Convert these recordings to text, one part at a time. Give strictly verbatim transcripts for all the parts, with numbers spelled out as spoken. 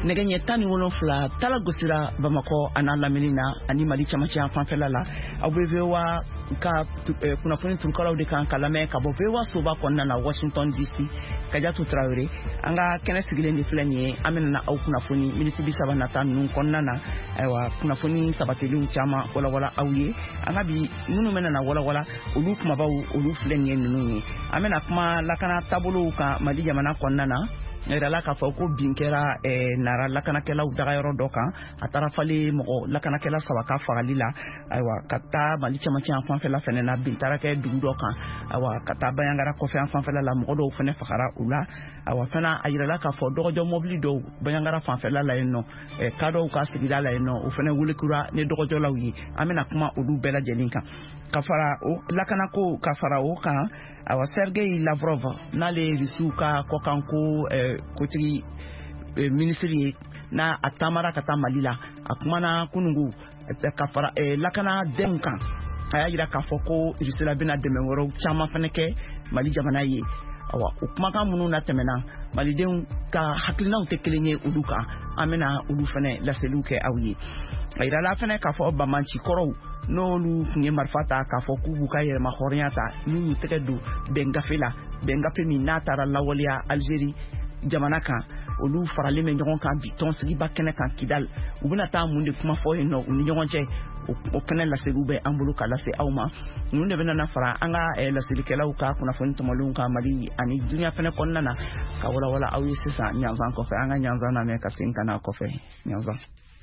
nɛgɛ tan ni wolonfila tala gosira Bamakɔ ana lamini na ani Mali cɛmancɛ fanfɛla la aw bɛ V O A ka kunnafoni turukalaw de kan ka lamɛn ka bɔ V O A soba kɔnɔna na Washington D C Kajatu Traoré an ka kɛnɛ sigilen de filɛ nin ye an bɛna aw kunnafoni miniti bi saba nata ninnu kɔnɔna na ayiwa kunnafoni sabatilenw caman walawala aw ye an ka bi minnu bɛna na walawala olu kumabaw olu filɛ nin ye ninnu ye an bɛna kuma lakana taabolow kan Mali jamana kɔnɔna na yɛrɛla k'a fɔ ko bin kɛra nara lakanakɛlaw dagayɔrɔ dɔ kan a taara fali mɔgɔ lakanakɛla saba ka fagali la ayiwa ka taa Mali cɛmancɛ fanfɛla fɛnɛ na bin taara kɛ dugu dɔ kan ayiwa ka taa Bayangara kɔfɛ an fanfɛla la mɔgɔ dɔw fɛnɛ fagara u la ayiwa fana a yirala k'a fɔ dɔgɔjɔ mobili dɔw Bayangara fanfɛla la yen nɔ ka dɔw ka sigida la yen nɔ o fɛnɛ wulikura ni dɔgɔjɔlaw ye an bɛna kuma olu bɛɛ lajɛlen kan ka fara o lakanako ka fara o kan awa Sergei Lavrov n'ale Rusiw ka kɔkanko kotigi minisiri ye na a taamara ka taa Mali la a kumana kunungu ka fara lakana denw kan a y'a jira k'a fɔ ko Rusila bɛna dɛmɛ wɛrɛw caman fana kɛ Mali jamana ye awa o kumakan minnu na tɛmɛna Malidenw ka hakilinaw tɛ kelen ye olu kan an bɛna olu fana laseliw kɛ aw ye a yirala fana k'a fɔ Bamanci kɔrɔw n'olu tun ye marifa ta k'a fɔ k'u b'u ka yɛrɛma hɔrɔnya ta n'u y'u tɛgɛ don bɛngafe la bɛngafe min n'a taara lawaleya Algérie jamana kan olu faralen bɛ ɲɔgɔn kan bi tɔnsigiba kɛnɛ kan Kidal u bɛna taa mun de kuma fɔ yen nɔ u ni ɲɔgɔn cɛ o kɛnɛ laseliw bɛ an bolo ka lase aw ma ninnu de bɛna fara an ka laselikɛlaw ka kunnafoni tɔmɔlenw ka Mali ani dunya fɛnɛ kɔnɔna na ka walawala aw ye sisan ɲanzan kɔfɛ an ka ɲanzan lamɛn ka segin ka na kɔfɛ ɲanzan.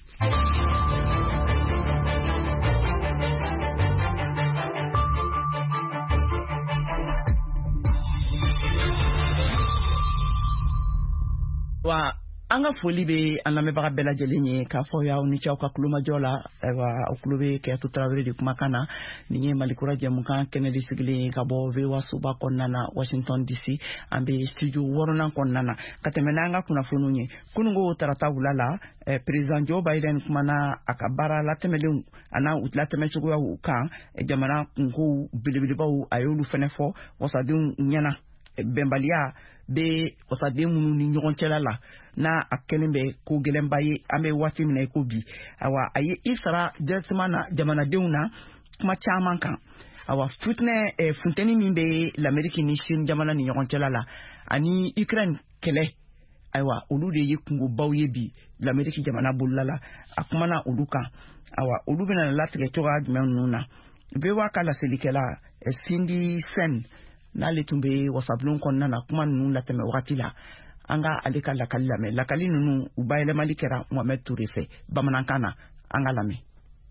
wa an ka foli bɛ an lamɛnbaga bɛɛ lajɛlen ye k'a fɔ y'aw ni cɛw ka kulomajɔ la ayiwa aw kulo bɛ Kɛyatu Tarawele de kumakan na nin ye Malikura jɛmukan kɛnɛ de sigilen ka bɔ V O A soba kɔnɔna na Washington D C an bɛ studio wɔɔrɔnan kɔnɔna na ka tɛmɛ n'an ka kunnafoniw ye kunungo tarata wula la Président Joe Biden kumana a ka baara latɛmɛlenw an'a u latɛmɛcogoyaw kan jamana kunkow belebelebaw a y'olu fɛnɛ fɔ wasadenw ɲɛna bɛnbaliya bɛ wasaden minnu ni ɲɔgɔn cɛla la n'a a kɛlen bɛ ko gɛlɛnba ye an bɛ waati min na i ko bi awa a ye i sara directement na jamanadenw na kuma caman kan awa futinɛ funtɛni min bɛ l'Amérique ni Chine jamana ni ɲɔgɔn cɛla la ani Ukraine kɛlɛ ayiwa olu de ye kungobaw ye bi l'Amérique jamana bolola la a kumana olu kan awa olu bɛna latigɛ cogoya jumɛn ninnu na V O A ka laselikɛla Cindy Sen n'ale tun bɛ wasabulon kɔnɔna na kuma ninnu latɛmɛ wagati la an ka ale ka lakali lamɛn lakali ninnu u bayɛlɛmali kɛra Mohamed Touré fɛ bamanankan na an ka lamɛn.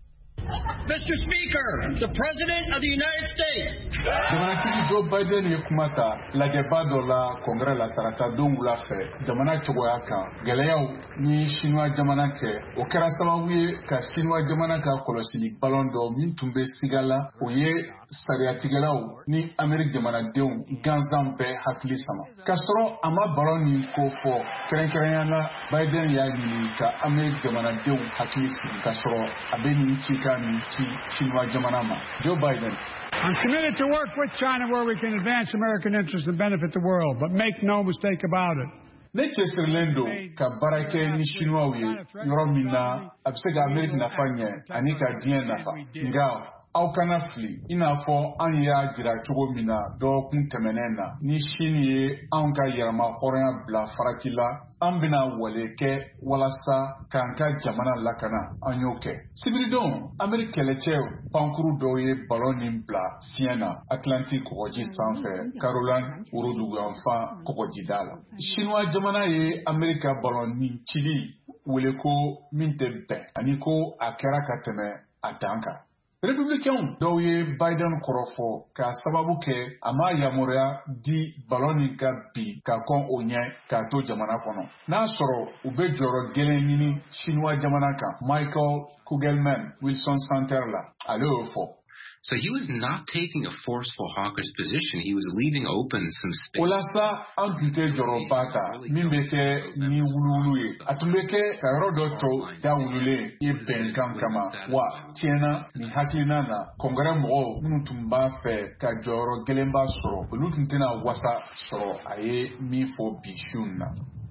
Mister Speaker, the President of the United States. Jamanatigi Joe Biden ye kuma ta lajɛba dɔ la Congrès la tarata don wula fɛ jamana cogoya kan gɛlɛyaw ni Chinois jamana cɛ o kɛra sababu ye ka Chinois jamana ka kɔlɔsili ballon dɔ min tun bɛ siga la o ye sariyatigɛlaw ni Amérique jamanadenw gansan bɛɛ hakili sama k'a sɔrɔ a ma ballon nin ko fɔ kɛrɛnkɛrɛnya la Biden y'a ɲini ka Amérique jamanadenw hakili sigi k'a sɔrɔ a bɛ nin ci ka nin ci Chinois jamana ma. Joe Biden. I'm committed to work with China where we can advance American interests and benefit the world, but make no mistake about it. Ne cɛsirilen don ka baara kɛ ni Chinois ye yɔrɔ min na a bɛ se ka Amérique nafa ɲɛ ani ka diɲɛ nafa nka aw kana fili i n'a fɔ an y'a jira cogo min na dɔgɔkun tɛmɛnen na ni Chine ye anw ka yɛrɛma hɔrɔnya bila farati la an bɛna wale kɛ walasa k'an ka jamana lakana an y'o kɛ sibiridon Amérique kɛlɛcɛ pankuru dɔw ye ballon nin bila fiɲɛ na Atlantique kɔgɔji sanfɛ Caroline woroduguyanfan kɔgɔjida la Chinois jamana ye Amérique ka ballon nin cili wele ko min tɛ bɛn ani ko a kɛra ka tɛmɛ a dan kan. Républicains dɔw ye Biden kɔrɔfɔ k'a sababu kɛ a ma yamaruya di ballon nin ka bi ka kɔn o ɲɛ k'a to jamana kɔnɔ n'a sɔrɔ u bɛ jɔyɔrɔ gɛlɛn ɲini Chinois jamana kan Michael Kugelman Wilson Center la ale y'o fɔ. So he was not taking a forceful hawkish position. He was leaving open some space. Olasa an tun tɛ jɔyɔrɔba ta min bɛ kɛ ni wuluwulu ye. A tun bɛ kɛ ka yɔrɔ dɔ to dawululen ye bɛnkan kama. Wa tiɲɛna nin hakilina na kɔngɛrɛ mɔgɔw minnu tun b'a fɛ ka jɔyɔrɔ gɛlɛnba sɔrɔ olu tun tɛna wasa sɔrɔ a ye min fɔ bi su na.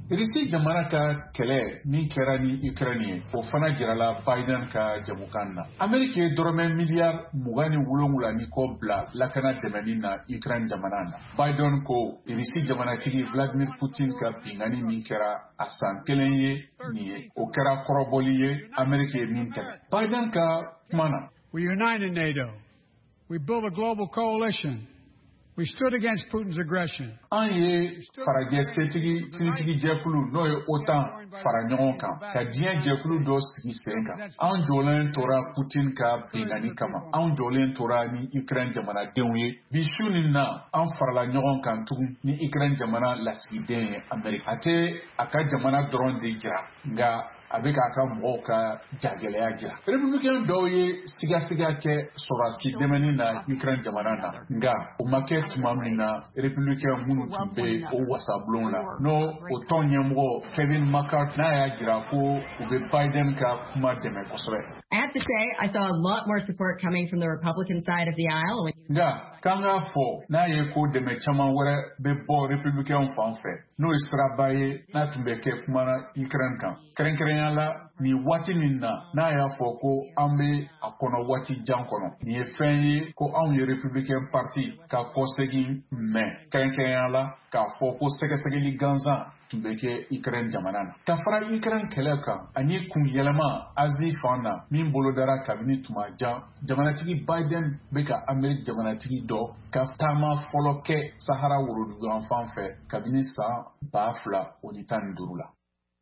Irisi jamana ka kɛlɛ min kɛra ni Ukraine ye o fana jirala Biden ka jamukan na. Amerika ye dɔrɔmɛ miliyari mugan ni wolonwula ni kɔ bila lakana dɛmɛni na Ukraine jamana na. Biden ko Irisi jamanatigi Vladimir Putin ka bingani min kɛra a san kelen ye nin ye. O kɛra kɔrɔbɔli ye Amerika ye min tɛmɛ. Biden ka kuma na. We united NATO. We built a global coalition. We stood against Putin's aggression. An ye farajɛ setigi finitigi jɛkulu n'o ye OTAN fara ɲɔgɔn kan ka diɲɛ jɛkulu dɔ sigi sen kan. An jɔlen tora Putin ka bingani kama. An jɔlen tora ni Ukraine jamanadenw ye. Bi su nin na an farala ɲɔgɔn kan tugun ni Ukraine jamana lasigiden ye Amerika. A tɛ a ka jamana dɔrɔn de jira nka a bɛ k'a ka mɔgɔw ka jagɛlɛya jira. Républicain dɔw ye sigasiga kɛ sɔrɔdasi dɛmɛni na Ukraine jamana na nka o ma kɛ tuma min na Républicain minnu tun bɛ o wasabulon la n'o o tɔn ɲɛmɔgɔ Kevin McCarthy n'a y'a jira ko u bɛ Biden ka kuma dɛmɛ kosɛbɛ. I have to say, I saw a lot more support coming from the Republican side of the aisle. Nga kan k'a fɔ n'a ye ko dɛmɛ caman wɛrɛ bɛ bɔ Républicain fan fɛ n'o ye siraba ye n'a tun bɛ kɛ kuma na Ukraine kan. Kɛrɛnkɛrɛnya la nin waati min na n'a y'a fɔ ko an bɛ a kɔnɔ waati jan kɔnɔ nin ye fɛn ye ko anw ye Républicain parti ka kɔsegin mɛn kɛrɛnkɛrɛnya la k'a fɔ ko sɛgɛsɛgɛli gansan tun bɛ kɛ Ukraine jamana na. Ka fara Ukraine kɛlɛ kan ani kun yɛlɛma Asie fan na min bolodara kabini tuma jan jamanatigi Biden bɛ ka Amerika jamanatigi dɔ ka taama fɔlɔ kɛ Sahara woroduguyan fan fɛ kabini san ba fila o ni tan ni duuru la.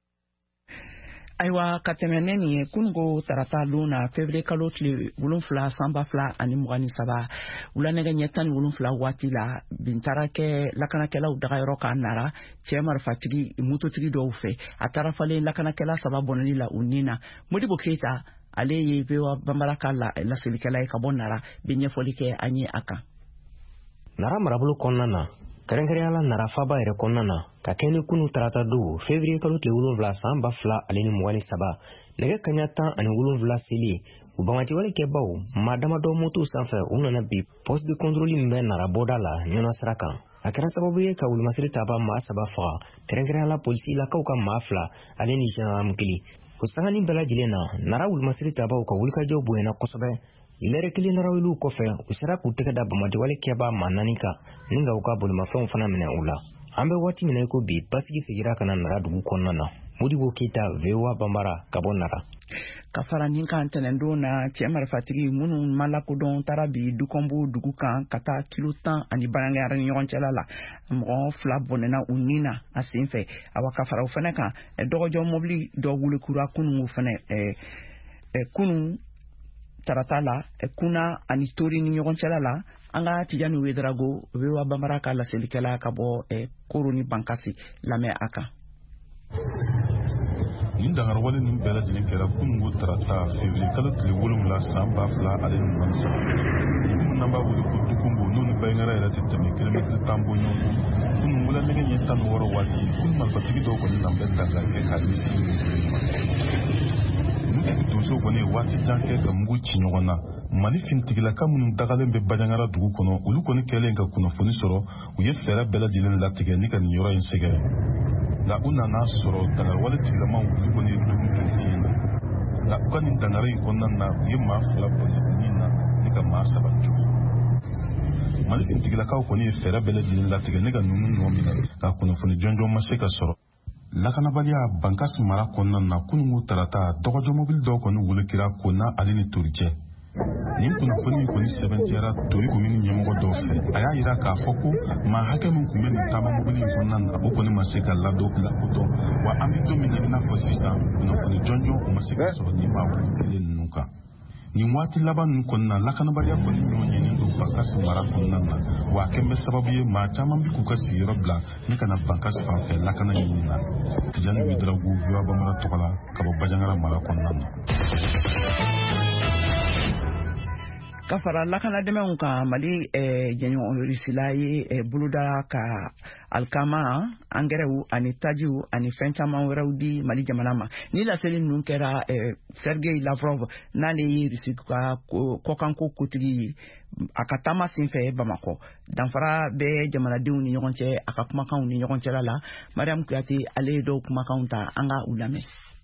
Ayiwa ka tɛmɛ ne nin ye kununko tarata don na février kalo tile wolonfila san ba fila ani mugan ni saba wulanɛgɛ ɲɛ tan ni wolonfila waati la bin taara kɛ lakanakɛlaw dagayɔrɔ k'a nara cɛ marifatigi mototigi dɔw fɛ a taara falen lakanakɛla saba bɔnɛli la u nin na. Modibo Keita ale ye V O A Banbara ka laselikɛla ye ka bɔ nara bɛ ɲɛfɔli kɛ an ye a kan. Nara marabolo kɔnɔna na kɛrɛnkɛrɛnya la nara faba yɛrɛ kɔnɔna na ka kɛ ni kunu tarata don février kalo tile wolonfila san ba fila ale ni mugan ni saba nɛgɛ kaɲa tan ani wolonfila seli u bangatiwale kɛbaw maa damadɔ moto sanfɛ u nana bi poste de contrôle min bɛ nara bɔda la ɲɔnɔ sira kan. A kɛra sababu ye ka wulumasiri taba maa saba faga kɛrɛnkɛrɛnya la polisi lakaw ka maa fila ale ni gendarme kelen. O sangani bɛɛ lajɛlen na nara wulumasiri tabaw ka wulikajɔw bonyana kosɛbɛ. Ilɛrɛ kelen narawelu kɔfɛ u sera k'u tɛgɛ da bamatiwale kɛba maa naani kan ni ka u ka bolimafɛnw fana minɛ u la. An bɛ waati min na ko bi basigi segira ka na nara dugu kɔnɔna na. Modibo Keita V O A Banbara ka bɔ nara. Ka fara nin kan tɛnɛndon na cɛ marifatigi minnu ma lakodɔn taara bi dukɔnbu dugu kan ka taa kilo tan ani barangayara ni ɲɔgɔn cɛla la mɔgɔ fila bɔnɛna u nin na a sen fɛ. Awa ka fara o fana kan dɔgɔjɔ mobili dɔ wulikura kunun o fana kunun tarata la kuna ani tori ni ɲɔgɔn cɛla la an ka Tijani Wederago V O A Banbara ka laselikɛla ka bɔ Koro ni Bankasi lamɛn a kan. Nin dangarwale nin bɛɛ lajɛlen kɛra kununko tarata février kalo tile wolonwula san ba fila ale ni mugan ni saba. Minnu n'an b'a wele ko Dukunbo n'u ni Bayingara yɛrɛ tɛ tɛmɛ kilomɛtiri tan bɔ ɲɔgɔn kɔ. Kunun wulanɛgɛ ɲɛ tan ni wɔɔrɔ waati kunun marifatigi dɔw kɔni na bɛ dankari kɛ k'a ɲɛsin nin kelen ma. Donso kɔni ye waati jan kɛ ka mugu ci ɲɔgɔn na. Mali fintigilaka minnu dagalen bɛ Bajangara dugu kɔnɔ olu kɔni kɛlen ka kunnafoni sɔrɔ u ye fɛɛrɛ bɛɛ lajɛlen latigɛ ni ka nin yɔrɔ in sɛgɛrɛ. Nka u nana sɔrɔ dangarwale tigilamaw olu kɔni ye dumuni kɛ fiɲɛ na. Nka u ka nin dangara in kɔnɔna na u ye maa fila bɔnɛ nin na ni ka maa saba jogin. Mali fintigilakaw kɔni ye fɛɛrɛ bɛɛ lajɛlen latigɛ ni ka ninnu nɔ minɛ ka kunnafoni jɔnjɔn ma se ka sɔrɔ. Lakanabaliya Bankasi mara kɔnɔna na kununko tarata dɔgɔjɔ mobili dɔw kɔni weelekira Kona ale ni Tori cɛ. Nin kunnafoni kɔni sɛbɛntiyara Tori komini ɲɛmɔgɔ dɔw fɛ. A y'a yira k'a fɔ ko maa hakɛ min tun bɛ nin taama mobili in kɔnɔna na o kɔni ma se ka ladon lakodɔn wa an bɛ don min na i n'a fɔ sisan kunnafoni jɔnjɔn o ma se ka sɔrɔ nin maa wolo kelen ninnu kan. Nin waati laban ninnu kɔnɔna lakanabaliya kɔni ɲɔgɔn ɲɛnen don Bankasi mara kɔnɔna na wa a kɛn bɛ sababu ye maa caman bɛ k'u ka sigiyɔrɔ bila ni ka na Bankasi fan fɛ lakana ɲini na. Tijani Wederago V O A Banbara tɔgɔ la ka bɔ Bajangara mara kɔnɔna na. ka fara lakana dɛmɛw kan Mali jɛɲɔgɔn Rusila ye boloda ka alkama angɛrɛw ani tajiw ani fɛn caman wɛrɛw di Mali jamana ma ni laseli ninnu kɛra Sergei Lavrov n'ale ye Rusi ka kɔkanko kotigi ye a ka taama senfɛ Bamakɔ danfara bɛ jamanadenw ni ɲɔgɔn cɛ a ka kumakanw ni ɲɔgɔn cɛla la Mariam Kuyate ale ye dɔw kumakanw ta an ka u lamɛn.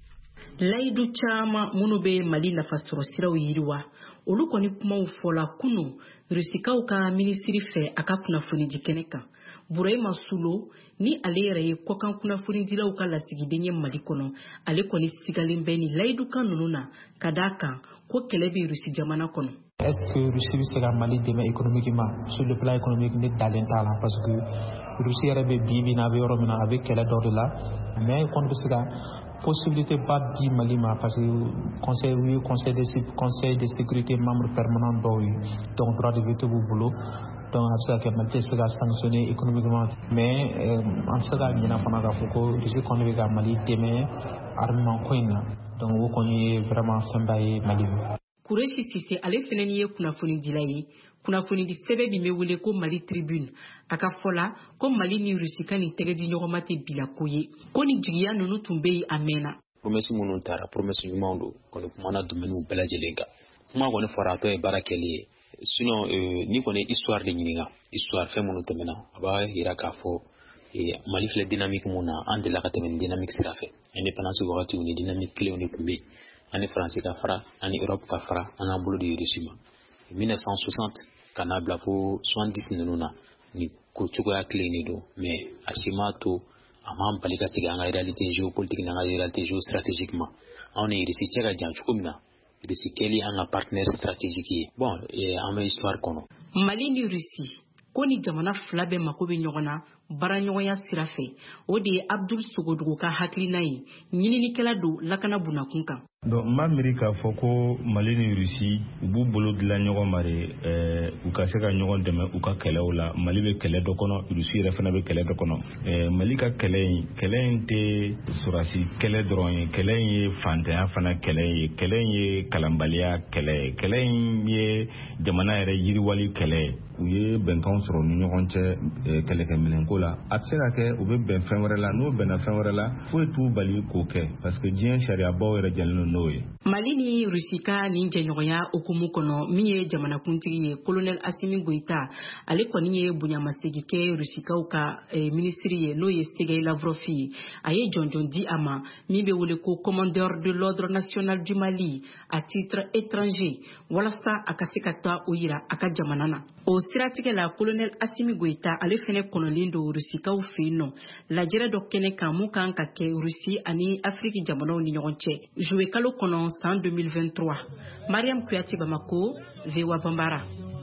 Layidu caman minnu bɛ Mali nafasɔrɔ siraw yiriwa olu kɔni kumaw fɔla kunu Rusikaw ka minisiri fɛ a ka kunnafoni di kɛnɛ kan Burema Sulo ni ale yɛrɛ ye kɔkan kunnafoni dilaw ka lasigiden ye Mali kɔnɔ ale kɔni sigalen bɛ ni layidu kan ninnu na ka d'a kan ko kɛlɛ bɛ Rusi jamana kɔnɔ. Est-ce que Russie bɛ se ka Mali dɛmɛ économiquement sur le plan économique ne dalen t'a la parce que Russie yɛrɛ bɛ bi bi na a bɛ yɔrɔ min na a bɛ kɛlɛ dɔ de la mais kɔni bɛ se ka possibilité ba di Mali ma parce que conseil oui conseil de conseil de sécurité membre permanent dɔw ye donc droit de veto b'u bolo donc a bɛ se ka kɛ Mali tɛ se ka sanctionner économiquement mais an tɛ se ka ɲinɛ fana k'a fɔ ko Russie kɔni bɛ ka Mali dɛmɛ armement ko in na donc o kɔni ye vraiment fɛnba ye Mali ma. Kureshi Sise ale fɛnɛ ye kunnafoni dila ye kunnafoni di sɛbɛn min bɛ wele ko Mali Tribune a ka fɔla ko Mali ni Rusi ka nin tɛgɛ di ɲɔgɔn ma tɛ bila ko ye ko ni jigiya ninnu tun bɛ yen a mɛnna. Promesse minnu taara promesse ɲumanw don kɔni kumana domaines bɛɛ lajɛlen kan kuma kɔni fɔra a tɔ ye baara kɛli ye sinon ni kɔni histoire de ɲininka histoire fɛn minnu tɛmɛna a b'a yira k'a fɔ Mali filɛ dynamique mun na an delila ka tɛmɛ ni dynamique sira fɛ indépendance wagatiw ni dynamique kelenw de tun bɛ yen ani France ka fara ani Europe ka fara an ka bolo de Russie ma mille neuf cent soixante ka n'a bila fo soixante-dix ninnu na ni ko cogoya kelen de don mais a si ma to a m'an bali ka segin an ka réalité géopolitique n'an ka réalité géostratégiquement anw ni Russie cɛ ka jan cogo min na Russie kɛli an ka partenaire stratégique ye bon an bɛ histoire kɔnɔ. Mali ni Russie ko ni jamana fila bɛ mako bɛ ɲɔgɔn na baaraɲɔgɔnya sira fɛ o de ye Abdul Sogodogo ka hakilina ye ɲininikɛla don lakana bunakun kan. Donc n b'a miiri k'a fɔ ko Mali ni Russie u b'u bolo dilan ɲɔgɔn ma de u ka se ka ɲɔgɔn dɛmɛ u ka kɛlɛw la Mali bɛ kɛlɛ dɔ kɔnɔ Russie yɛrɛ fana bɛ kɛlɛ dɔ kɔnɔ Mali ka kɛlɛ in kɛlɛ in tɛ sɔrɔdasi kɛlɛ dɔrɔn ye kɛlɛ in ye fantanya fana kɛlɛ ye kɛlɛ in ye kalanbaliya kɛlɛ ye kɛlɛ in ye jamana yɛrɛ yiriwali kɛlɛ u ye bɛnkanw sɔrɔ ni ɲɔgɔn cɛ kɛlɛkɛminɛnko la a tɛ se ka kɛ u bɛ bɛn fɛn wɛrɛ la n'o bɛnna fɛn wɛrɛ la foyi t'u bali k'o kɛ parce que diɲɛ sariyabaw yɛrɛ jɛlen don n'o ye. Mali ni Rusi ka nin jɛɲɔgɔnya okumu kɔnɔ min ye jamanakuntigi ye colonel Assimi Goïta ale kɔni ye bonyamasegi kɛ Rusikaw ka ministre ye n'o ye Sergei Lavrov ye a ye jɔnjɔn di a ma min bɛ wele ko commandeur de l'ordre national du Mali à titre étranger walasa a ka se ka taa o yira a ka jamana na o siratigɛ la colonel Assimi Goïta ale fɛnɛ kɔnɔlen don Rusikaw fɛ yen nɔ lajɛrɛ dɔ kɛnɛ kan mun kan ka kɛ Rusi ani Afrique jamanaw ni ɲɔgɔn cɛ juwe kalo kɔnɔ san deux mille vingt-trois Mariam Kuyate Bamako V O A Bambara.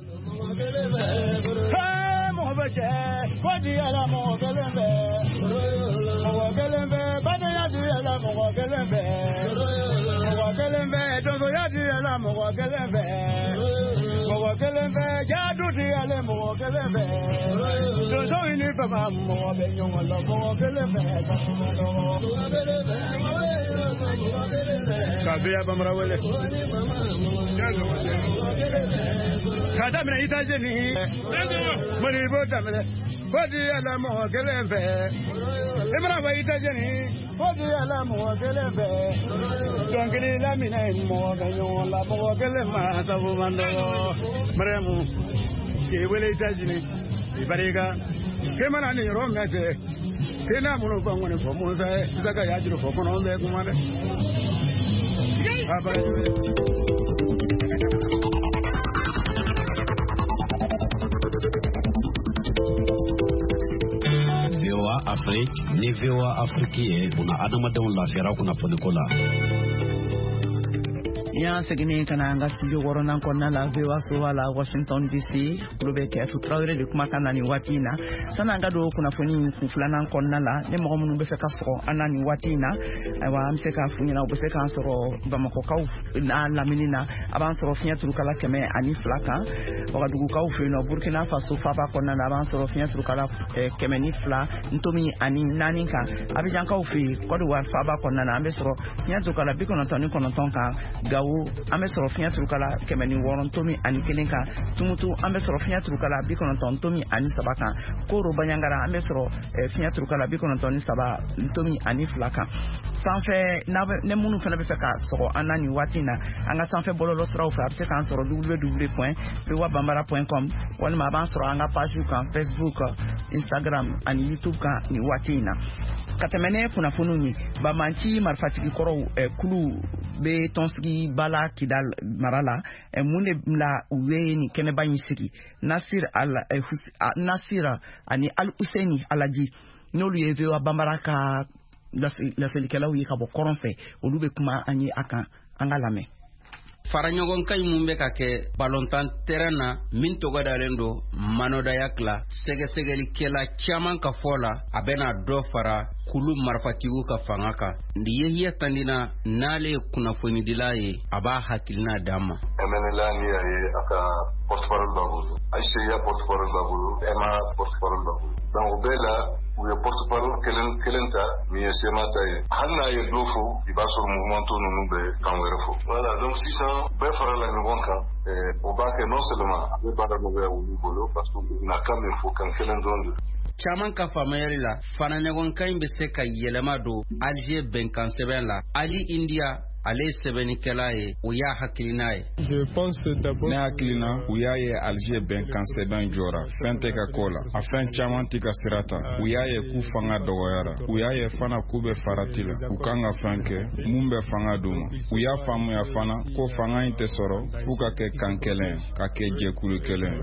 Kabia Bambara wele. Kada mina itajeni. Mari bota mele. Bodi ala mo gelembe. Imra wa itajeni. Bodi ala mo gelembe. Dongili la mina mo ganyo la mo gelema sabu mando. Maremu. Ke wele itajeni. Ibariga. Kemana ni romete. Kena muno bangone fo mo sai. Saka yajiro fo kono me kumane. V O A Afrique ni V O A Afrique ye una adamadenw lafiyara kunnafoniko la. Yan segini kana anga studio worona konna la V O A so la Washington D C kulobe ke fu trawre de kuma kana ni watina sana anga do kuna foni ku flana konna la ne mo mun be fe ka so anani watina aywa amse ka fu nyina obese ka so Bamako kaw na laminina aban so finya turu kala keme ani flaka o dugu kaw fu no Burkina Faso fa ba konna na aban so finya turu kala keme ni fla ntomi ani nani ka abijan kaw fu ko do war fa ba konna na ambe so finya turu kala bikono toni kono tonka gawo an bɛ sɔrɔ fiɲɛ turukala kɛmɛ ni wɔɔrɔ tomi ani kelen kan tumutu an bɛ sɔrɔ fiɲɛ turukala bi kɔnɔntɔn tomi ani saba kan koro baɲangara an bɛ sɔrɔ fiɲɛ turukala bi kɔnɔntɔn ni saba tomi ani fila kan sanfɛ ne minnu fana bɛ fɛ ka sɔgɔ an na nin waati in na an ka sanfɛ bɔlɔlɔ siraw fɛ a bɛ se k'an sɔrɔ w w w point voa bambara point com walima a b'an sɔrɔ an ka page kan Facebook Instagram ani YouTube kan nin waati in na ka tɛmɛ ne kunnafoniw ye Bamanci marifatigi kɔrɔw kulu bɛ tɔnsigi bala Kidal mara la mun de la u ye nin kɛnɛba in sigi Nasir al Nasira ani Al Husseini Alaji n'olu ye voa bambara ka laselikɛlaw ye ka bɔ kɔrɔn fɛ olu bɛ kuma an ye a kan an ka lamɛn. Faraɲɔgɔnkan mun bɛ ka kɛ balontan terrain na min tɔgɔ dalen don Manodayak la sɛgɛsɛgɛlikɛla caman ka fɔ la a bɛna dɔ fara kulu marifatigiw ka fanga kan ni yehiya tandina n'ale ye kunnafonidila ye a b'a hakilina d'an ma. Emenela ni a ye a ka porte-parole b'a bolo Ayise ya porte-parole b'a bolo Emma porte-parole b'a bolo donc o bɛɛ la u ye porte-parole kelen kelen ta min ye Sema ta ye hali n'a ye dɔ fo i b'a sɔrɔ mouvement tɔ ninnu bɛ kan wɛrɛ fo voilà donc sisan bɛɛ farala ɲɔgɔn kan o b'a kɛ non seulement a bɛ baara nɔgɔya olu bolo parce que u na kan min fo kan kelen dɔrɔn de caman ka faamuyali la faraɲɔgɔnkan in bɛ se ka yɛlɛma don Alger bɛnkan sɛbɛn la Ali India ale sɛbɛnnikɛla ye o y'a hakilina ye. Ne hakilina u y'a ye Alger bɛnkan sɛbɛn jɔra fɛn tɛ ka kɔ la a fɛn caman tɛ ka sira ta u y'a ye k'u fanga dɔgɔyara u y'a ye fana k'u bɛ farati la u kan ka fɛn kɛ mun bɛ fanga d'u ma u y'a faamuya fana ko fanga in tɛ sɔrɔ f'u ka kɛ kan kelen ka kɛ jɛkulu kelen.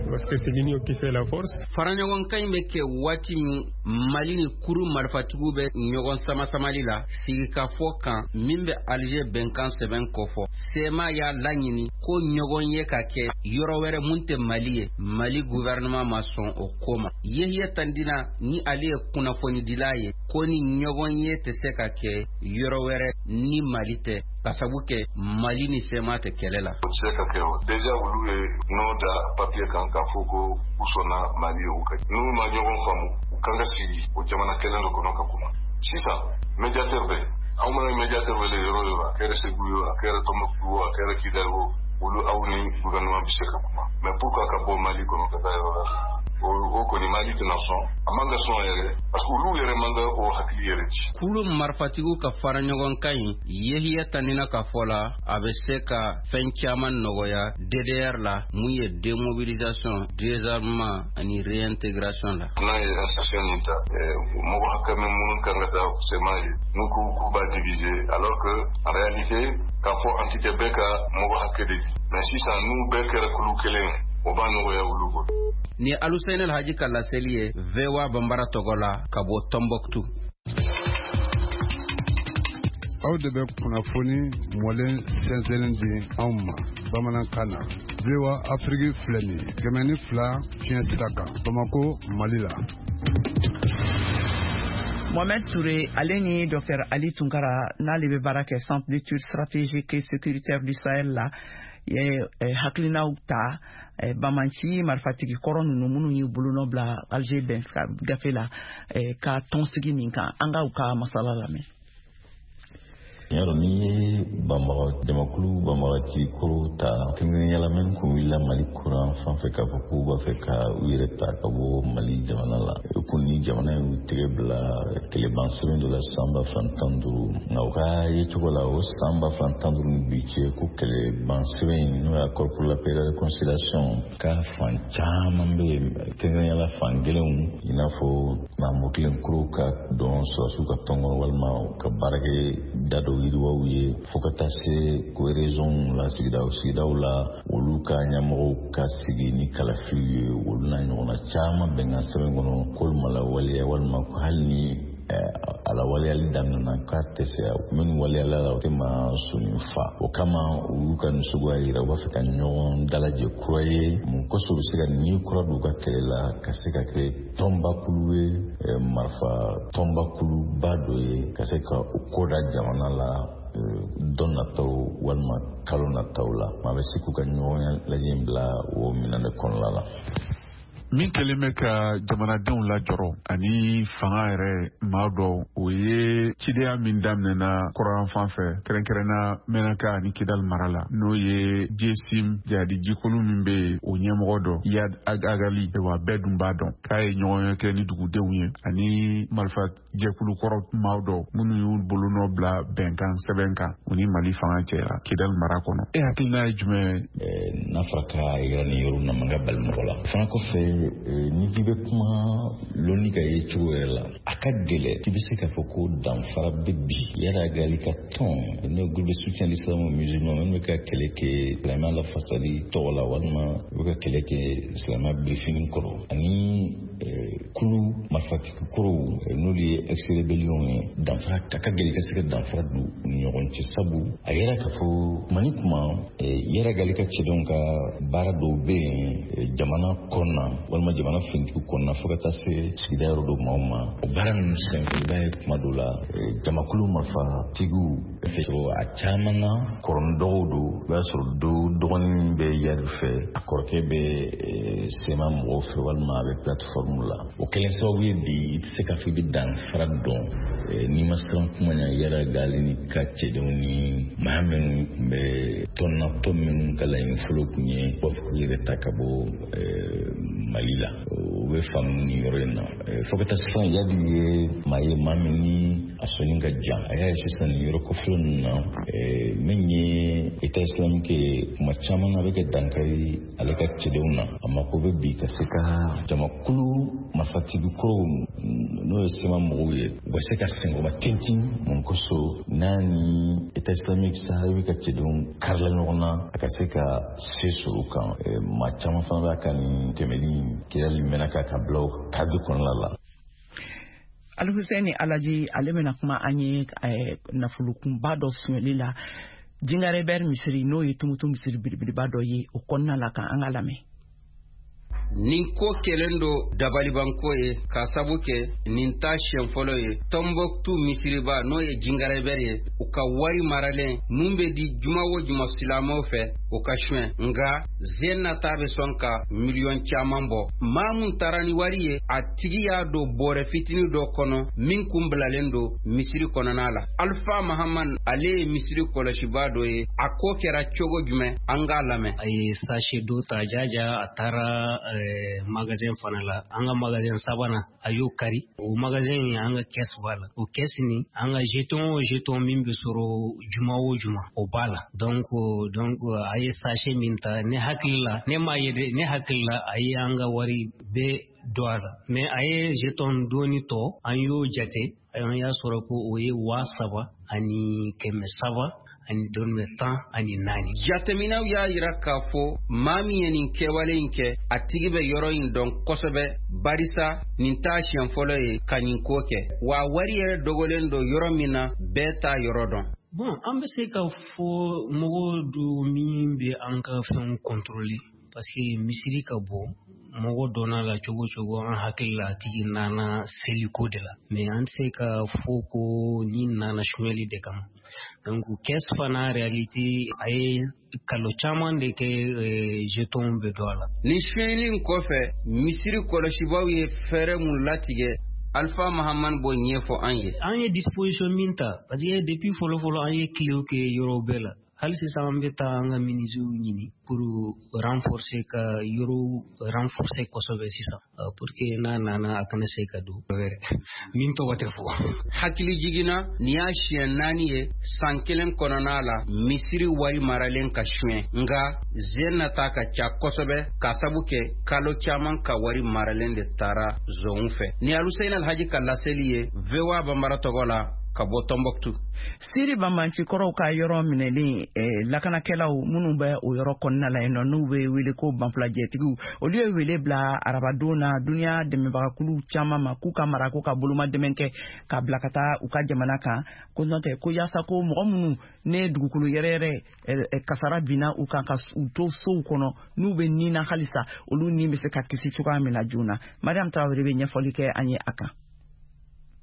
faraɲɔgɔnkan in bɛ kɛ waati min Mali ni kuru marifatigiw bɛ ɲɔgɔn samasamali la sigikafɔ kan min bɛ Alger bɛn kan sɛbɛn kɔfɔ Sema y'a laɲini ko ɲɔgɔn ye ka kɛ yɔrɔ wɛrɛ mun tɛ Mali ye Mali gouvernement ma sɔn o ko ma yehiya tandina ni ale ye kunnafonidila ye ko ni ɲɔgɔn ye tɛ se ka kɛ yɔrɔ wɛrɛ ni Mali tɛ ka sabu kɛ Mali ni Sema tɛ kɛlɛ la. O se ka kɛ o déjà olu ye n'o da papier kan k'a fɔ ko u sɔnna Mali ye o ka n'u ma ɲɔgɔn faamu u kan ka sigi o jamana kelen dɔ kɔnɔ ka kuma sisan médiateur bɛ aw mana médiateur wele yɔrɔ yɔrɔ a kɛra Segu ye a kɛra Tombouctou a kɛra Kidal o olu aw ni gouvernement bɛ se ka kuma mais pourquoi ka bɔ Mali kɔnɔ ka taa yɔrɔ la o kɔni Mali tɛna sɔn a man ka sɔn yɛrɛ parce que olu yɛrɛ man ka o hakili yɛrɛ ci. Kulu marifatigiw ka fara ɲɔgɔn kan in yehiya tanina ka fɔ la a bɛ se ka fɛn caman nɔgɔya D D R la mun ye démobilisation désarmement ani réintégration la. n'a ye institution nin ta mɔgɔ hakɛ min minnu kan ka taa Sema ye n'u ko k'u b'a diviser alors que en réalité k'a fɔ an tɛ bɛɛ ka mɔgɔ hakɛ de di mais sisan n'u bɛɛ kɛra kulu kelen o b'a nɔgɔya olu bolo. Ni Al Husseini Alhaji ka laseli ye voa bambara tɔgɔ la ka bɔ Tombouctou. Aw de bɛ kunnafoni mɔlen sɛnsɛnlen di anw ma bamanankan na voa Afrique filɛ nin ye kɛmɛ ni fila fiɲɛ sira kan Bamako Mali la. Mohamed Touré ale ni Docteur Ali Tunkara n'ale bɛ baara kɛ Centre d'études stratégiques et sécuritaires du Sahel la ye hakilinaw ta Bamanci marifatigi kɔrɔ ninnu minnu ye bolonɔ bila Alger bɛn gafe la ka tɔnsigi nin kan an ka u ka masala lamɛn. Yaro ni ye banbaga jamakulu banbagati koro ta kɛrɛnkɛrɛnyala min kun wulila Mali kuran fan fɛ k'a fɔ k'u b'a fɛ ka u yɛrɛ ta ka bɔ Mali jamana la kun ni jamana y'u tɛgɛ bila kɛlɛban sɛbɛn dɔ la san ba fila tan duuru nka u ka ye cogo la o san ba fila tan duuru ni bi cɛ ko kɛlɛban sɛbɛn in n'o y'a corps pour la paix et la réconciliation ka fan caman bɛ yen kɛrɛnkɛrɛnyala fan gɛlɛnw i n'a fɔ maamu kelen koro ka dɔn sɔrɔsiw ka tɔn kɔnɔ walima u ka baarakɛ da dɔ yiriwaw ye fo ka taa se ko raison la sigidaw sigidaw la olu ka ɲɛmɔgɔw ka sigi ni kalafiliw ye olu n'a ɲɔgɔnna caman bɛnkan sɛbɛn kɔnɔ k'olu ma lawaleya walima ko hali ni a lawaleyali daminɛna k'a tɛ se minnu waleyala la o tɛ ma soni fa o kama olu ka nisɔngoya yira u b'a fɛ ka ɲɔgɔn dalajɛ kura ye mun kosɔn u bɛ se ka ni kura don u ka kɛlɛ la ka se ka kɛ tɔnbakulu ye marifa tɔnbakuluba dɔ ye ka se ka o ko da jamana la don nataw walima kalo nataw la maa bɛ se k'u ka ɲɔgɔn lajɛ bila o minɛn de kɔnɔna la. min kɛlen bɛ ka jamanadenw lajɔrɔ ani fanga yɛrɛ maa dɔw o ye cidenya min daminɛna kɔrɔyan fan fɛ kɛrɛnkɛrɛnna Mɛnaka ani Kidal mara la n'o ye Jesim jadi jikolu min bɛ o ɲɛmɔgɔ dɔ Yad Agali wa bɛɛ dun b'a dɔn k'a ye ɲɔgɔn kɛ ni dugudenw ye ani marifa jɛkulu kɔrɔ maa dɔw minnu y'u bolonɔ bila bɛnkan sɛbɛn kan u ni Mali fanga cɛla Kidal mara kɔnɔ. E hakilina ye jumɛn? N'a fɔra k'a yɔrɔ ni yɔrɔ na man ka bali mɔgɔ la. Fana kɔfɛ ni ji bɛ kuma loni ka ye cogo yɛrɛ la a ka gɛlɛ k'i bɛ se k'a fɔ ko danfara bɛ bi Yad Agali ka tɔn n'o groupe de soutien l'islam musulman minnu bɛ ka kɛlɛ kɛ silamɛya lafasali tɔgɔ la walima u bɛ ka kɛlɛ kɛ silamɛya birifini kɔrɔ ani kulu marifatigi kɔrɔw n'olu ye ex-rebellion ye danfara a ka gɛlɛ ka se ka danfara don u ni ɲɔgɔn cɛ sabu a yɛrɛ k'a fɔ Mali kuma Yad Agali ka cɛdenw ka baara dɔw bɛ yen jamana kɔnɔna walima jamana finitigi kɔnɔna fo ka taa se sigida yɔrɔ dɔw ma o ma o baara ninnu senfɛ i b'a ye kuma dɔw la jamakulu marifatigiw fɛ sɔrɔ a caman na kɔrɔnin dɔgɔw don i b'a sɔrɔ dɔgɔnin bɛ Yad fɛ a kɔrɔkɛ bɛ sema mɔgɔw fɛ walima a bɛ plateforme la o kɛlen sababu ye bi i tɛ se k'a fɔ i bɛ danfara dɔn n'i ma siran kuma ɲɛ Yad Agali ni ka cɛdenw ni maa minnu tun bɛ tɔn na tɔn minnu ka laɲini fɔlɔ kun ye u b'a fɔ k'u yɛrɛ ta ka bɔ Mali la u bɛ faamu nin yɔrɔ in na fo ka taa se fana Yad ye maa ye maa min ni a sɔnni ka jan a y'a ye sisan nin yɔrɔ kɔfɛla ninnu na min ye État islamique ye kuma caman na a bɛ kɛ dankari ale ka cɛdenw na a mako bɛ bi ka se ka jamakulu marifatigi kɔrɔw n'o ye sema mɔgɔw ye u bɛ se ka senkɔrɔ tintin mun kosɔn n'a ni État islamique sahara bɛ ka cɛdenw karila ɲɔgɔn na a ka se ka se sɔrɔ o kan maa caman fana b'a ka nin tɛmɛli Kidal Mɛnaka ka bila o kadiri kɔnɔna la. Alhussein Alaji ale bɛna kuma an ye nafolokunba dɔ suɲɛli la Jingare Ber misiri n'o ye tumutu misiri belebeleba dɔ ye o kɔnɔna la kan an ka lamɛn. Nin ko kelen do dabalibanko ye ka sabu kɛ nin ta siɲɛ fɔlɔ ye Tombouctou misiriba n'o ye Jingare Ber ye u ka wari maralen mun bɛ di juma o juma silamɛw fɛ o ka suɲɛ nga zen nata bɛ sɔn ka miliyɔn caman bɔ maa mun taara ni wari ye a tigi y'a don bɔrɛ fitini dɔ kɔnɔ min kun bilalen do misiri kɔnɔna la Alpha Mahaman ale ye misiri kɔlɔsiba dɔ ye a ko kɛra cogo jumɛn an k'a lamɛn. A ye sachet dɔ ta jaja a taara magasin fana la an ka magasin sabanan a y'o kari o magasin an ka caisse b'a la o caisse ni an ka jeton o jeton min bɛ sɔrɔ juma o juma o b'a la donc donc a ye sachet min ta ne hakili la ne m'a ye dɛ ne hakili la a ye an ka wari bɛɛ don a la mais a ye jeton dɔɔni tɔ an y'o jate an y'a sɔrɔ ko o ye waa saba ani kɛmɛ saba ani dɔrɔmɛ tan ani naani. Jateminɛw y'a yira k'a fɔ maa min ye nin kɛwale in kɛ a tigi bɛ yɔrɔ in dɔn kosɛbɛ barisa nin t'a siɲɛ fɔlɔ ye ka nin ko kɛ wa wari yɛrɛ dogolen don yɔrɔ min na bɛɛ t'a yɔrɔ dɔn. Bon an bɛ se ka fɔ mɔgɔ do min bɛ an ka fɛnw contrôler parce que misiri ka bɔ mɔgɔ dɔnna la cogo cogo an hakili la a tigi nana seliko de la mais an tɛ se ka fɔ ko ni nana suɲɛli de kama donc caisse fana réalité a ye kalo caman de kɛ jeton bɛ don a la. Nin suɲɛli kɔfɛ misiri kɔlɔsibaw ye fɛɛrɛ mun latigɛ Alpha Mahaman b'o ɲɛfɔ an ye. An ye disposition min ta parce que depuis fɔlɔfɔlɔ an ye kilew kɛ yɔrɔ bɛɛ la hali sisan an bɛ taa an ka ministres ɲini pour renforcer ka yɔrɔ renforcer kosɛbɛ sisan pour que n'a nana a kana se ka don wɛrɛ min tɔgɔ tɛ fɔ. Hakili jiginna nin y'a siɲɛ naani ye san kelen kɔnɔna la misiri wari maralen ka suɲɛ nka zen nata ka ca kosɛbɛ ka sabu kɛ kalo caman ka wari maralen de taara zɔnw fɛ. Ni Alhussein Alhaji ka laseli ye V O A Bambara tɔgɔ la ka bɔ Tombouctou. Siri Banbansikɔrɔw ka yɔrɔ minɛlen lakanakɛlaw minnu bɛ o yɔrɔ kɔnɔna la yen nɔ n'u bɛ wele ko banfulajɛtigiw olu ye wele bila arabadon na duniya dɛmɛbagakulu caman ma k'u ka mara ko ka bolomadɛmɛ kɛ ka bila ka taa u ka jamana kan ko nɔtɛ ko yaasa ko mɔgɔ minnu ne dugukolo yɛrɛ yɛrɛ kasara binna u kan ka u to sow kɔnɔ n'u bɛ nin na halisa olu ni bɛ se ka kisi cogoya min na joona. Mariam Traoré bɛ ɲɛfɔli kɛ an ye a kan.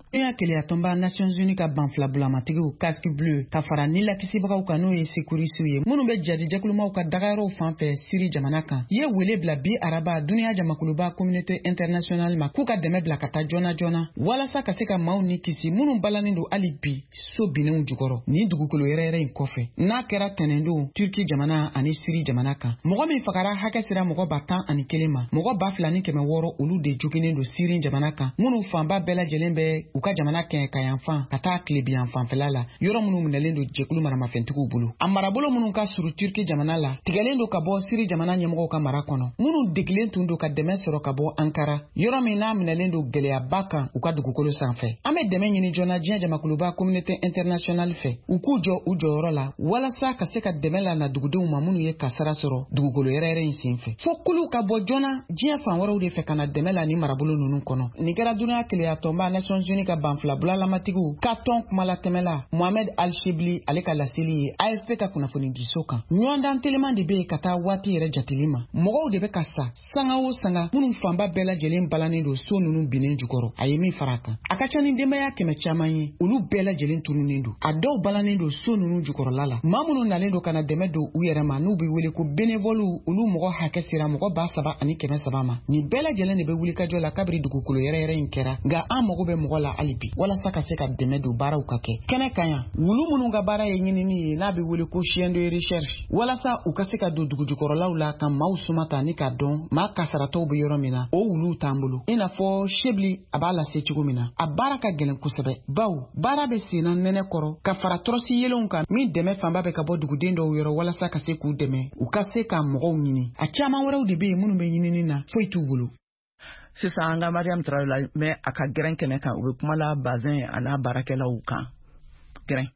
ya kele atomba Nations Unies ka banfla bulamatigiw casque bleu ka fara ni lakisibagaw kan n'o ye sécurité ye minnu bɛ jadi jɛkulumaw ka dagayɔrɔw fanfɛ Siri jamana kan ye wele bila bi araba duniya jamakuluba communauté internationale ma k'u ka dɛmɛ bila ka taa joona joona walasa ka se ka maaw ni kisi minnu balanin don hali bi so binenw jukɔrɔ ni dugukolo yɛrɛ yɛrɛ in kɔfɛ n'a kɛra tɛnɛn don Turki jamana ani Siri jamana kan mɔgɔ min fagara hakɛ sera mɔgɔ ba tan ani kelen ma mɔgɔ ba fila ni kɛmɛ wɔɔrɔ olu de joginen don Siri jamana kan minnu fanba bɛɛ lajɛlen bɛ u ka jamana kɛɲɛ ka yanfan ka taa tilebiyan fanfɛla la yɔrɔ minnu minɛlen don jɛkulu maramafɛntigiw bolo a marabolo minnu ka suru Turki jamana la tigɛlen don ka bɔ Siri jamana ɲɛmɔgɔw ka mara kɔnɔ minnu degilen tun don ka dɛmɛ sɔrɔ ka bɔ Ankara yɔrɔ min n'a minɛlen don gɛlɛyaba kan u ka dugukolo sanfɛ an bɛ dɛmɛ ɲini joona diɲɛ jamakuluba communauté internationale fɛ u k'u jɔ u jɔyɔrɔ la walasa ka se ka dɛmɛ la na dugudenw ma minnu ye kasara sɔrɔ dugukolo yɛrɛ yɛrɛ in senfɛ fo kulu ka bɔ joona diɲɛ fan wɛrɛw de fɛ ka na dɛmɛ la ni marabolo ninnu kɔnɔ nin kɛra duniya keleya tɔnba Nations Unies ka banfila bulalamatigiw ka tɔn kumalatɛmɛla Mohamed Al-Shibli ale ka laseli ye A F P ka kunnafoni diso kan ɲɔgɔndan teleman de bɛ ka taa waati yɛrɛ jateli ma mɔgɔw de bɛ ka sa sanga o sanga minnu fanba bɛɛ lajɛlen balanen don so ninnu binnen jukɔrɔ a ye min fara kan a ka ca ni denbaya kɛmɛ caman ye olu bɛɛ lajɛlen tununnen don a dɔw balanen don so ninnu jukɔrɔla la maa minnu nalen don ka na dɛmɛ don u yɛrɛ ma n'u bɛ wele ko bénévoles olu mɔgɔ hakɛ sera mɔgɔ ba saba ani kɛmɛ saba ma nin bɛɛ lajɛlen de bɛ wuli ka jɔ la kabiri dugukolo yɛrɛ yɛrɛ in kɛra nka an mago bɛ mɔgɔ la hali bi walasa ka se ka dɛmɛ don baaraw ka kɛ kɛnɛ kan yan wulu minnu ka baara ye ɲinini ye n'a bɛ wele ko chien de recherche walasa u ka se ka don dugu jukɔrɔlaw la ka maaw sumata ni ka dɔn maa kasaratɔw bɛ yɔrɔ min na o wuluw t'an bolo i n'a fɔ Shibli a b'a lase cogo min na a baara ka gɛlɛn kosɛbɛ baw baara bɛ senna nɛnɛ kɔrɔ ka fara tɔrɔsi yelenw kan min dɛmɛ fanba bɛ ka bɔ duguden dɔw yɔrɔ walasa ka se k'u dɛmɛ u ka se ka mɔgɔw ɲini a caman wɛrɛw de bɛ yen minnu bɛ ɲinini na foyi t'u bolo sisan an ka Mariam Traoré la mais a ka gɛrɛn kɛnɛ kan u bɛ kuma la Bazin a n'a baarakɛlaw kan gɛrɛn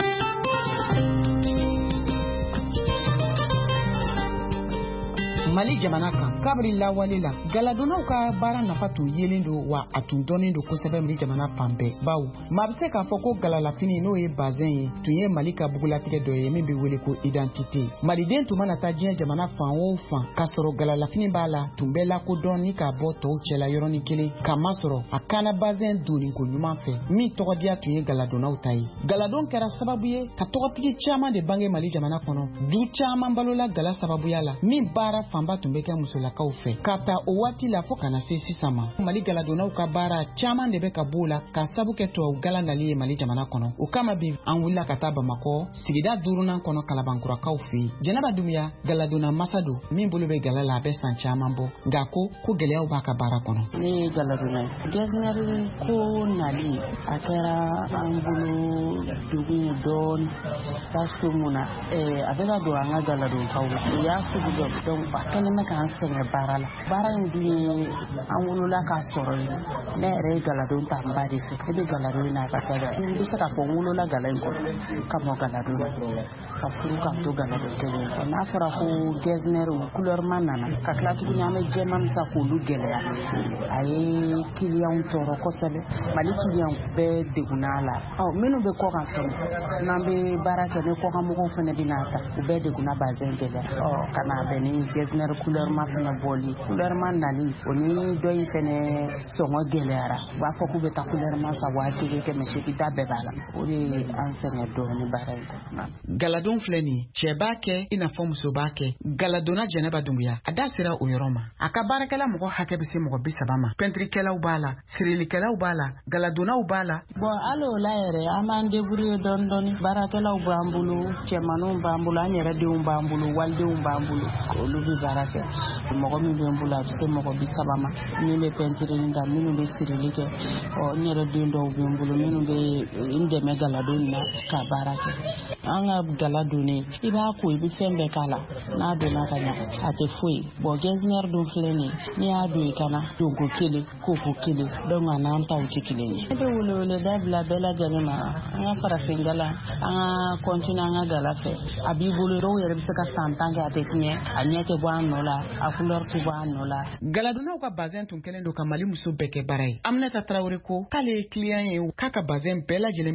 Mali jamana kan kabiri lawale la galadonnaw ka baara nafa tun yelen don wa a tun dɔnnen don kosɛbɛ Mali jamana fan bɛɛ baw maa bɛ se k'a fɔ ko galalafini n'o ye Bazin ye tun ye Mali ka bugulatigɛ dɔ ye min bɛ wele ko identité maliden tun mana taa diɲɛ jamana fan o fan k'a sɔrɔ galalafini b'a la tun bɛ lakodɔn ni k'a bɔ tɔw cɛla yɔrɔnin kelen k'a masɔrɔ a kana Bazin donni ko ɲuman fɛ min tɔgɔdiya tun ye galadonnaw ta ye galadon kɛra sababu ye ka tɔgɔtigi caman de bange Mali jamana kɔnɔ du caman balola gala sababuya la min baara fanba tun bɛ kɛ musolakaw fɛ ka ta o waati la fo kana se sisan ma Mali galadonnaw ka baara caman de bɛ ka b'o la ka sabu kɛ tubabu gala nali ye Mali jamana kɔnɔ o kama bi an wulila ka taa Bamakɔ sigida duurunan kɔnɔ Kalabankurakaw fɛ yen Jɛnɛba Dunbiya galadonna masa don min bolo bɛ gala la a bɛ san caman bɔ nka ko ko gɛlɛyaw b'a ka baara kɔnɔ ne ye galadonna gɛzinɛri ko nali a kɛra an bolo dugu dɔɔni parce mun na a bɛ ka don an ka galadonkaw la o y'a sugu dɔ donc a kɛlen bɛ k'an sɛgɛn baara la baara in dun ye an wolola k'a sɔrɔ ye ne yɛrɛ ye galadon ta n ba de fɛ ne bɛ galadon in n'a ka kɛ dɛ n bɛ se k'a fɔ n wolola gala in kɔrɔ ka mɔ galadon la ka furu ka to galadon kelen n'a fɔra ko gɛzinɛri couleur ma nana ka tila tuguni an bɛ jɛman sa k'olu gɛlɛya a ye kiliyanw tɔɔrɔ kosɛbɛ Mali kiliyanw bɛɛ degunna la ɔ minnu bɛ kɔkan fɛnɛ n'an bɛ baara kɛ ni kɔkanmɔgɔw fɛnɛ bɛ n'a ta u bɛɛ degunna Bazin gɛlɛya ɔ ka na bɛn ni gɛzinɛri couleur ma fɛnɛ bɔli couleur ma nali o ni dɔ in fɛnɛ sɔngɔ gɛlɛyara u b'a fɔ k'u bɛ taa couleur ma sa waa kelen kɛmɛ seegin da bɛɛ b'a la o de ye an sɛgɛn dɔɔni baara in kɔnɔ galadon filɛ nin cɛ b'a kɛ i n'a fɔ muso b'a kɛ galadonna Jɛnɛba Dunbiya a da sera o yɔrɔ ma a ka baarakɛla mɔgɔ hakɛ bɛ se mɔgɔ bi saba ma pɛntirikɛlaw b'a la sirilikɛlaw b'a la galadonnaw b'a la bon hali o la yɛrɛ an b'an débrouiller dɔɔni dɔɔni baarakɛlaw b'an bolo cɛmanninw b'an bolo an yɛrɛ denw b'an bolo walidenw b'an bolo olu bɛ baara kɛ mɔgɔ min bɛ n bolo a bɛ se mɔgɔ bi saba ma min bɛ pɛntiri da minnu bɛ sirili kɛ ɔ n yɛrɛ den dɔw bɛ n bolo minnu bɛ n dɛmɛ galadon na ka baara kɛ an ka galadonni i b'a ko i bɛ fɛn bɛɛ k'a la n'a donna ka ɲa a tɛ foyi bon gɛzinɛri don filɛ nin n'i y'a don i kana donko kelen koko kelen donc a n'an taw tɛ kelen ye ne bɛ wele wele da bila bɛɛ lajɛlen ma an ka farafin gala an ka continuer an ka gala fɛ a b'i bolo dɔw yɛrɛ bɛ se ka san tan kɛ a tɛ tiɲɛ a ɲɛ tɛ bɔ an nɔ la a couleur tɛ bɔ an nɔ la galadonnaw ka Bazin tun kɛlen don ka Mali muso bɛɛ kɛ baara ye Aminata Traoré ko k'ale ye client ye k'a ka Bazin bɛɛ lajɛlen bɛ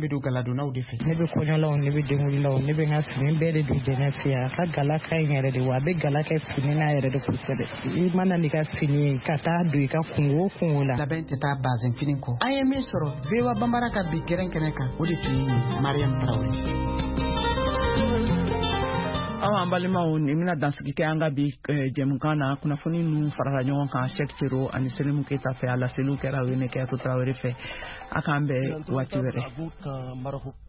bɛ don galadonnaw de fɛ ne bɛ kɔɲɔlaw ne bɛ denkudilaw ne bɛ n ka fini bɛɛ de don jɛnɛ fɛ a ka gala ka ɲi yɛrɛ de wa a bɛ gala kɛ fini n'a yɛrɛ de kosɛbɛ i mana n'i ka fini ye ka taa don i ka kungo o kungo la labɛn tɛ taa bazɛn fini kɔ an ye min sɔrɔ V O A Banbara ka bi gɛrɛn kɛnɛ kan o de tun ye Mariam Tarawele. awa an balimaw ni bɛna dansigi kɛ an ka bi jɛmukan na kunnafoni ninnu farala ɲɔgɔn kan Sɛki Siro ani Selimu Keyita fɛ a laseliw kɛra o ye ne Kɛyatu Tarawele fɛ a k'an bɛn waati wɛrɛ.